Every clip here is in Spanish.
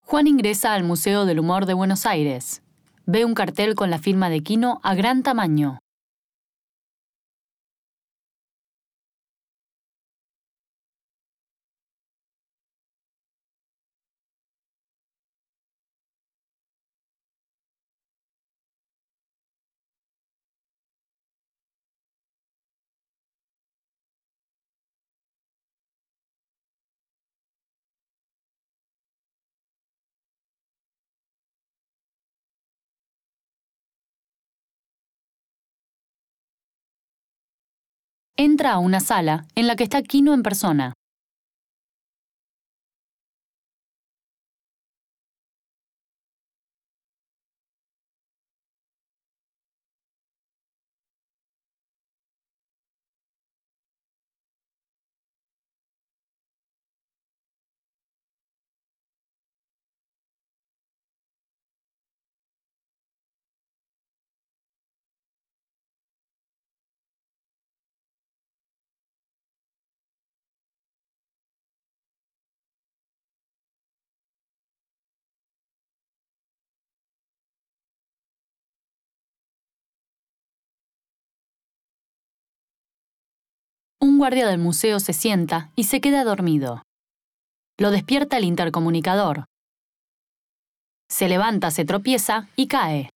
Juan ingresa al Museo del Humor de Buenos Aires. Ve un cartel con la firma de Quino a gran tamaño. Entra a una sala en la que está Quino en persona. Un guardia del museo se sienta y se queda dormido. Lo despierta el intercomunicador. Se levanta, se tropieza y cae.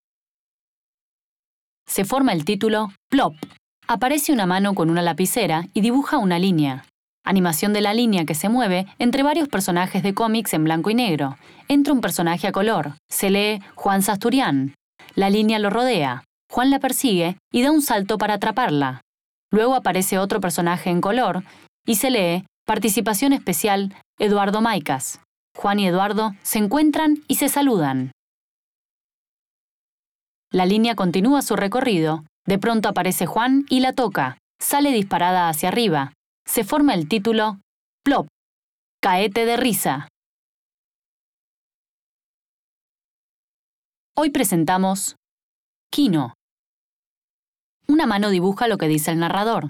Se forma el título Plop. Aparece una mano con una lapicera y dibuja una línea. Animación de la línea que se mueve entre varios personajes de cómics en blanco y negro. Entra un personaje a color. Se lee Juan Sasturian. La línea lo rodea. Juan la persigue y da un salto para atraparla. Luego aparece otro personaje en color y se lee Participación especial Eduardo Maicas. Juan y Eduardo se encuentran y se saludan. La línea continúa su recorrido. De pronto aparece Juan y la toca. Sale disparada hacia arriba. Se forma el título Plop. Caete de risa. Hoy presentamos Quino. Una mano dibuja lo que dice el narrador.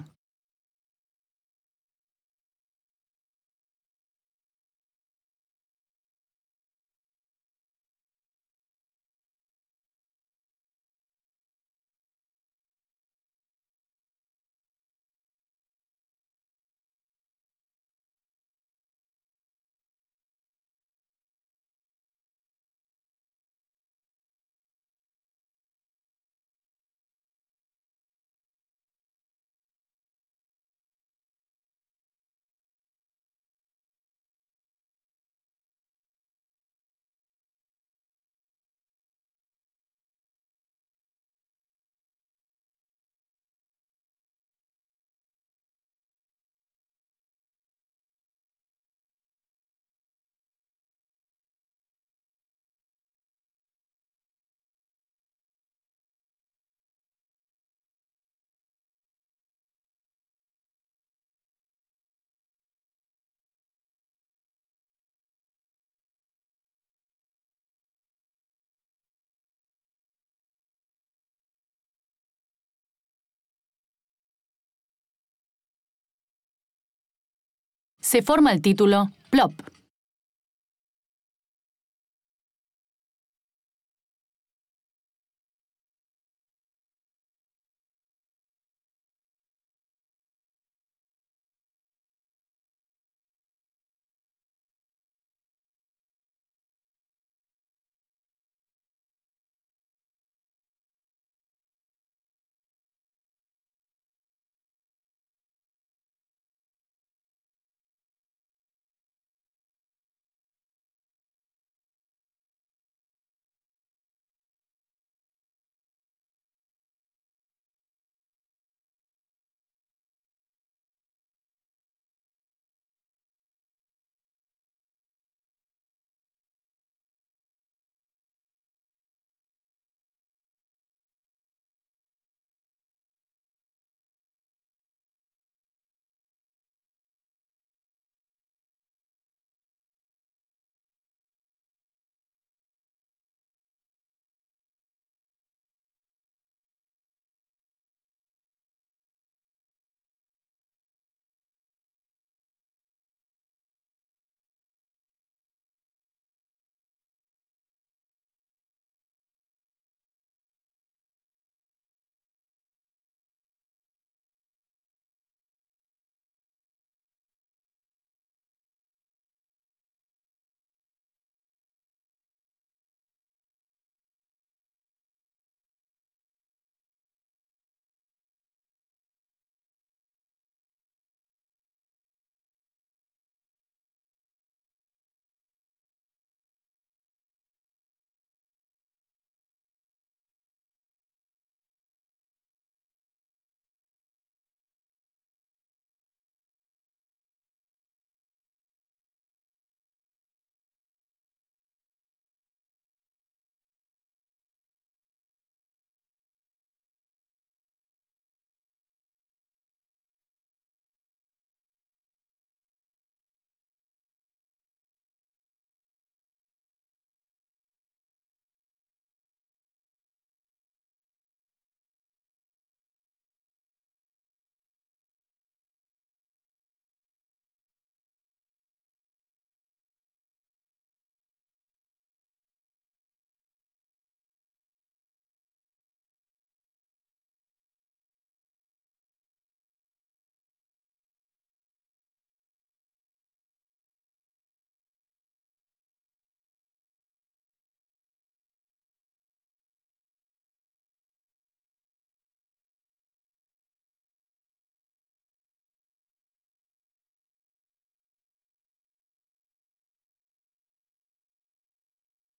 Se forma el título Plop.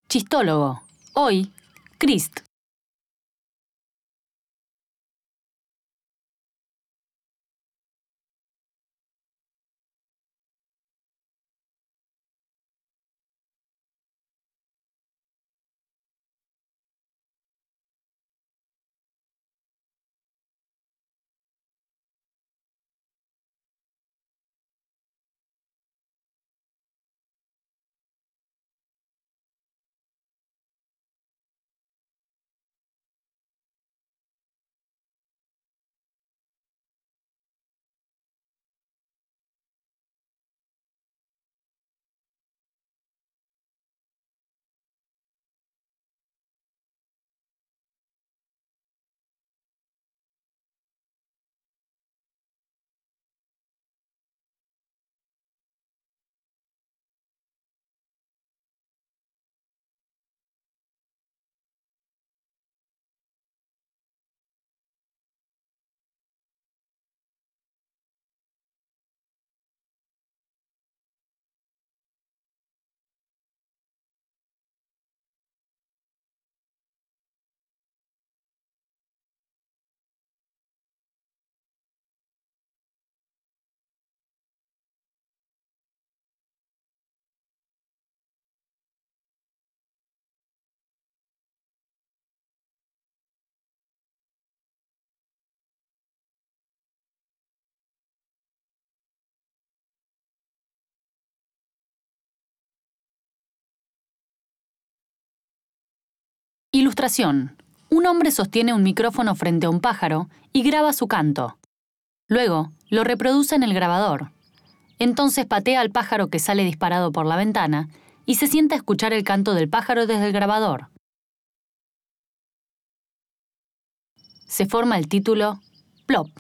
Chistólogo. Hoy, Crist. Ilustración. Un hombre sostiene un micrófono frente a un pájaro y graba su canto. Luego, lo reproduce en el grabador. Entonces patea al pájaro que sale disparado por la ventana y se sienta a escuchar el canto del pájaro desde el grabador. Se forma el título Plop.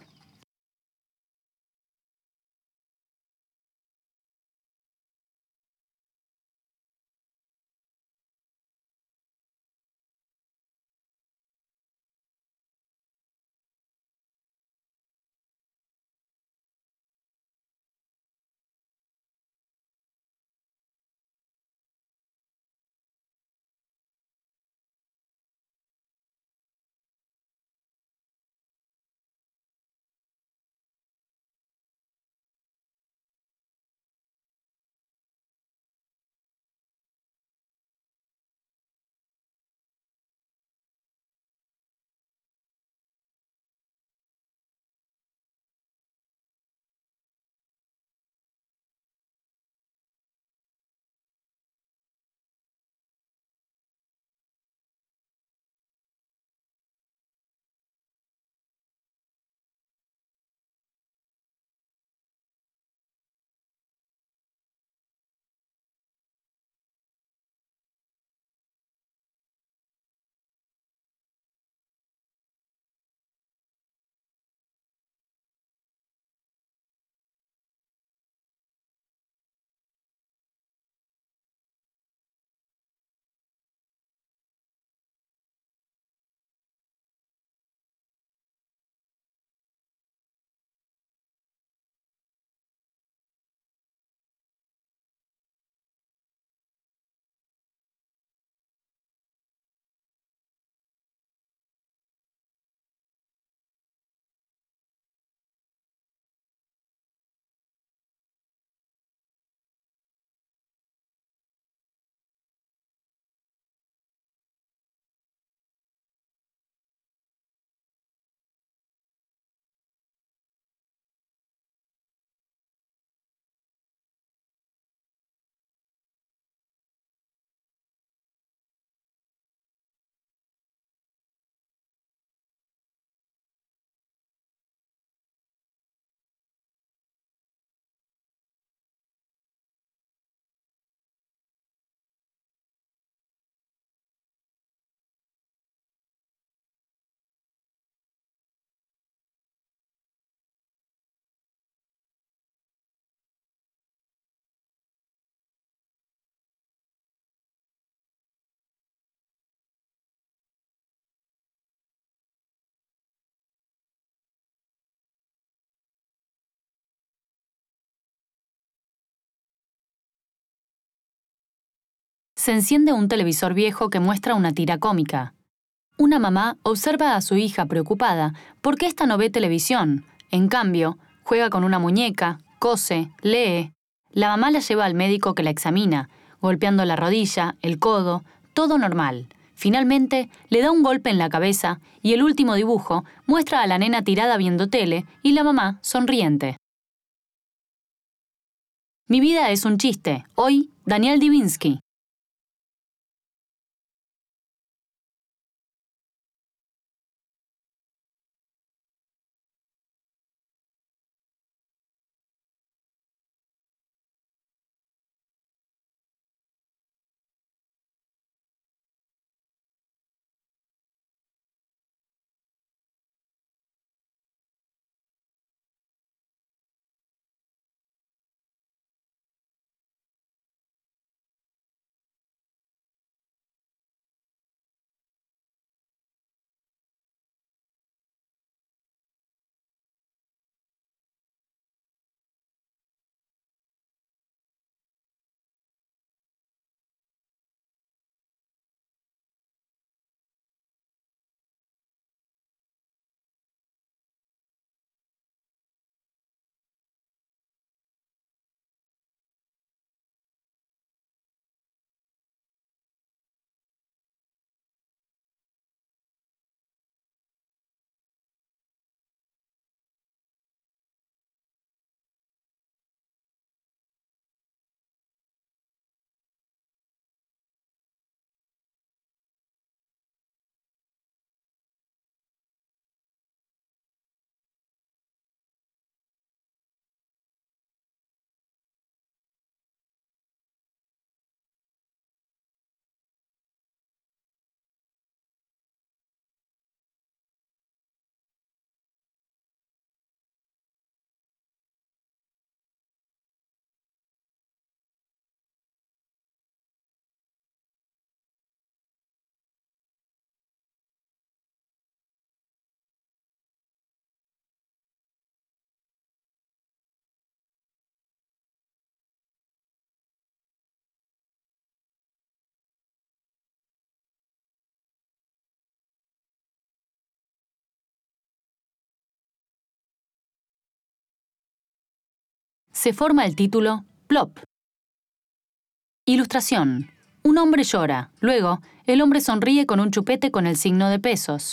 Se enciende un televisor viejo que muestra una tira cómica. Una mamá observa a su hija preocupada porque ésta no ve televisión. En cambio, juega con una muñeca, cose, lee. La mamá la lleva al médico que la examina, golpeando la rodilla, el codo, todo normal. Finalmente, le da un golpe en la cabeza y el último dibujo muestra a la nena tirada viendo tele y la mamá sonriente. Mi vida es un chiste. Hoy, Daniel Divinsky. Se forma el título Plop. Ilustración. Un hombre llora. Luego, el hombre sonríe con un chupete con el signo de pesos.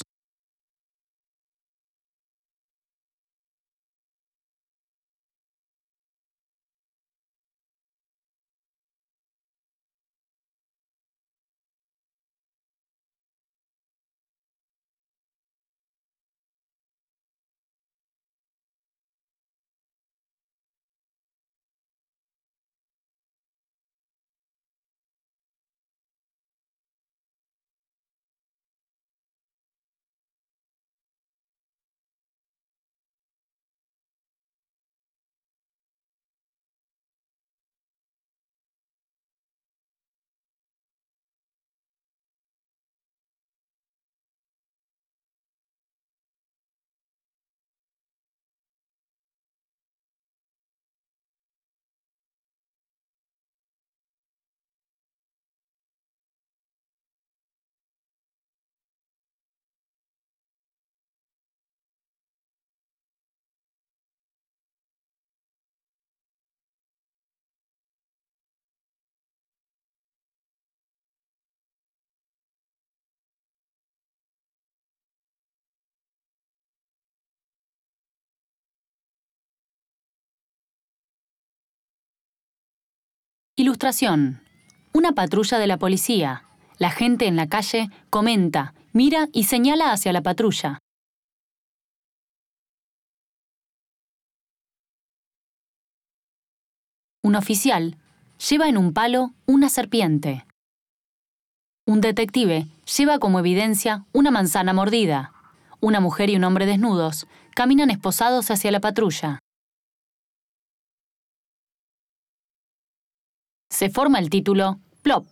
Ilustración. Una patrulla de la policía. La gente en la calle comenta, mira y señala hacia la patrulla. Un oficial lleva en un palo una serpiente. Un detective lleva como evidencia una manzana mordida. Una mujer y un hombre desnudos caminan esposados hacia la patrulla. Se forma el título Plop.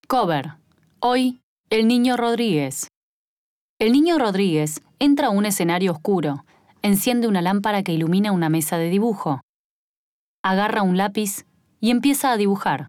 Cover. Hoy, el niño Rodríguez. El niño Rodríguez entra a un escenario oscuro, enciende una lámpara que ilumina una mesa de dibujo, agarra un lápiz y empieza a dibujar.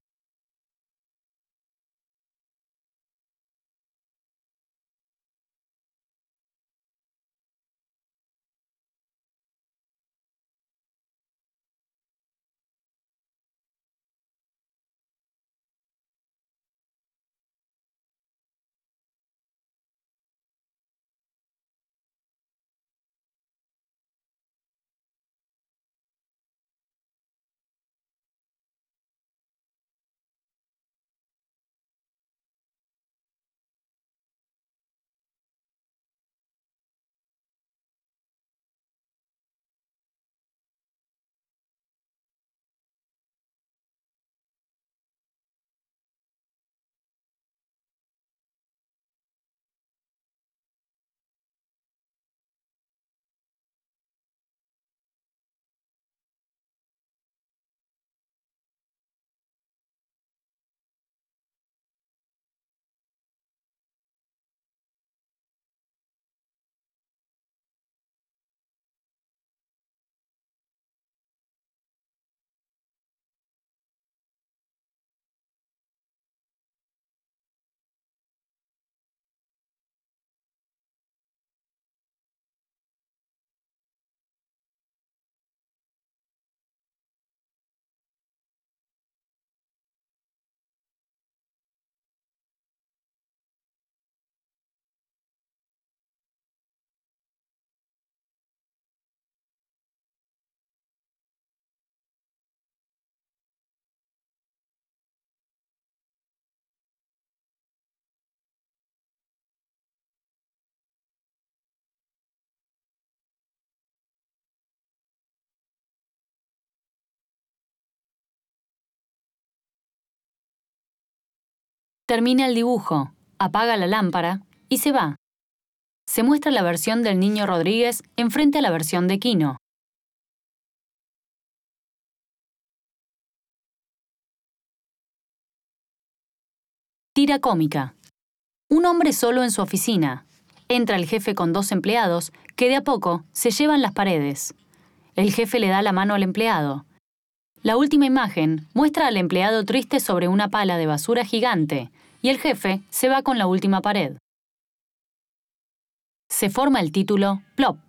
Termina el dibujo, apaga la lámpara y se va. Se muestra la versión del niño Rodríguez enfrente a la versión de Kino. Tira cómica. Un hombre solo en su oficina. Entra el jefe con 2 empleados que de a poco se llevan las paredes. El jefe le da la mano al empleado. La última imagen muestra al empleado triste sobre una pala de basura gigante y el jefe se va con la última pared. Se forma el título Plop.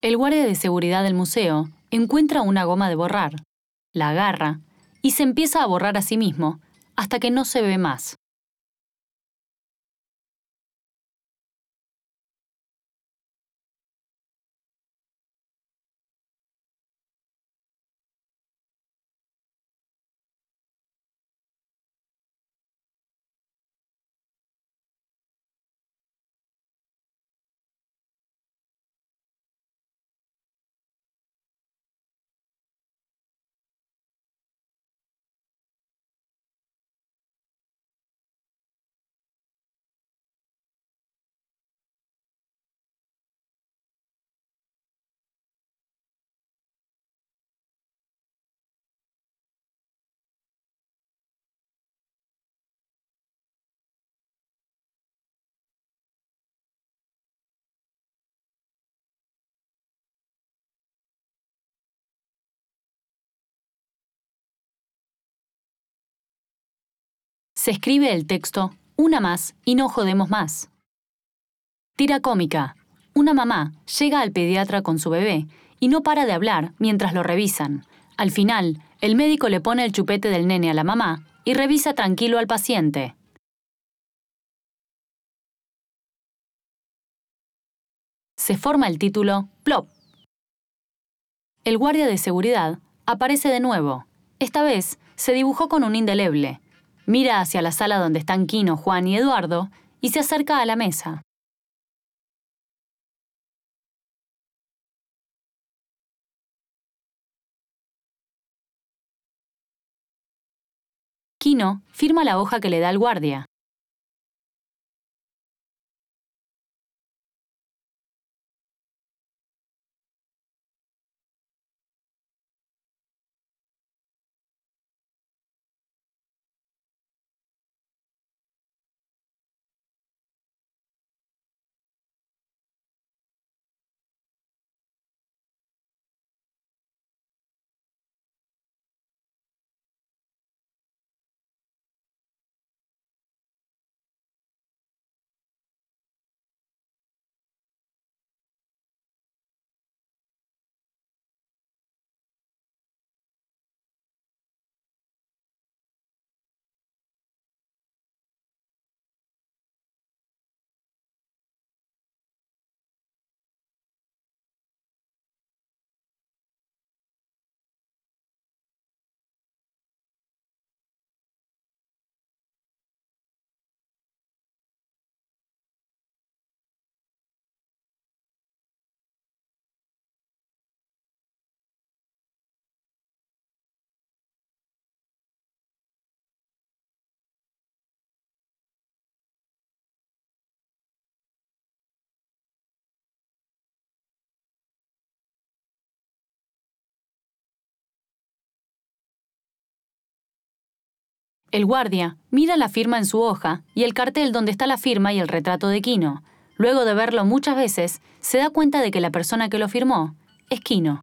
El guardia de seguridad del museo encuentra una goma de borrar, la agarra y se empieza a borrar a sí mismo hasta que no se ve más. Se escribe el texto "Una más y no jodemos más". Tira cómica. Una mamá llega al pediatra con su bebé y no para de hablar mientras lo revisan. Al final, el médico le pone el chupete del nene a la mamá y revisa tranquilo al paciente. Se forma el título "Plop". El guardia de seguridad aparece de nuevo. Esta vez se dibujó con un indeleble. Mira hacia la sala donde están Quino, Juan y Eduardo y se acerca a la mesa. Quino firma la hoja que le da el guardia. El guardia mira la firma en su hoja y el cartel donde está la firma y el retrato de Quino. Luego de verlo muchas veces, se da cuenta de que la persona que lo firmó es Quino.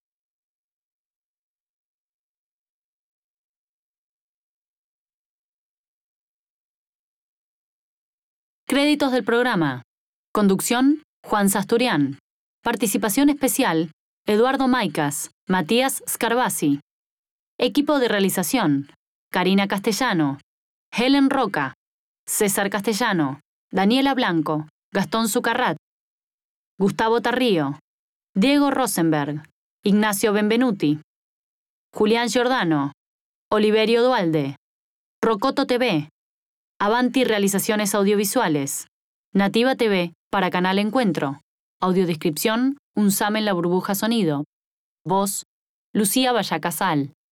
Créditos del programa. Conducción, Juan Sasturian. Participación especial, Eduardo Maicas, Matías Scarbasi. Equipo de realización, Karina Castellano, Helen Roca, César Castellano, Daniela Blanco, Gastón Zucarrat, Gustavo Tarrío, Diego Rosenberg, Ignacio Benvenuti, Julián Giordano, Oliverio Dualde, Rocoto TV, Avanti Realizaciones Audiovisuales, Nativa TV para Canal Encuentro, audiodescripción, Un Sam en la Burbuja Sonido, voz, Lucía Vallacasal.